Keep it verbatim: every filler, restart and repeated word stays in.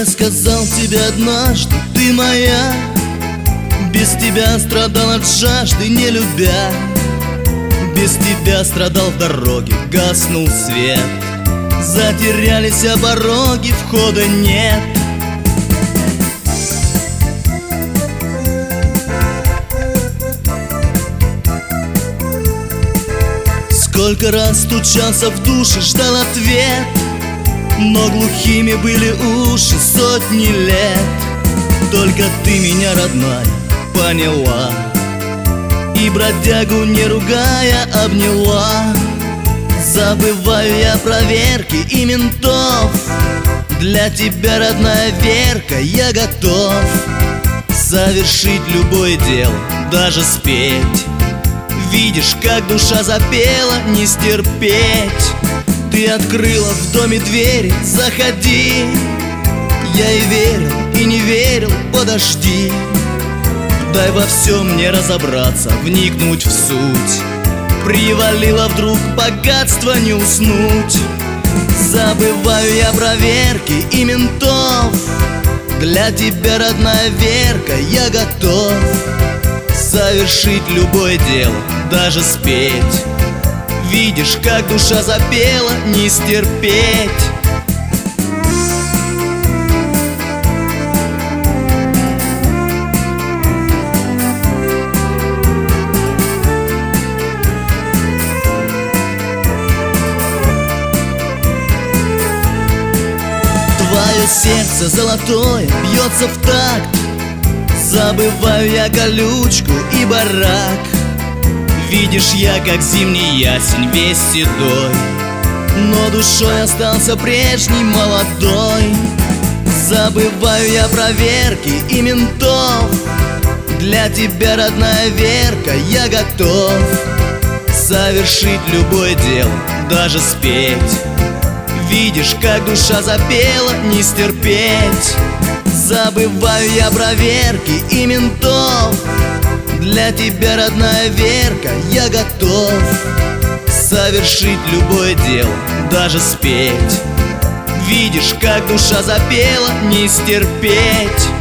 сказал тебе однажды, ты моя. Без тебя страдал от жажды, не любя. Без тебя страдал в дороге, гаснул свет. Затерялись обороги, входа нет. Сколько раз стучался в душе, ждал ответ, но глухими были уши сотни лет. Только ты меня, родная, поняла и бродягу, не ругая, обняла. Забываю я проверки и ментов. Для тебя, родная Верка, я готов совершить любое дело, даже спеть. Видишь, как душа запела, не стерпеть. Ты открыла в доме двери, заходи. Я и верил, и не верил, подожди. Дай во всем мне разобраться, вникнуть в суть. Привалило вдруг богатство, не уснуть. Забываю я проверки и ментов. Для тебя, родная Верка, я готов совершить любое дело, даже спеть. Видишь, как душа запела, не стерпеть. Твое сердце золотое бьется в такт. Забываю я колючку и барак. Видишь, я как зимний ясень, весь седой, но душой остался прежний, молодой. Забываю я проверки и ментов. Для тебя, родная Верка, я готов совершить любое дело, даже спеть. Видишь, как душа запела, не стерпеть. Забываю я проверки и ментов. Для тебя, родная Верка, я готов совершить любое дело, даже спеть. Видишь, как душа запела, не стерпеть.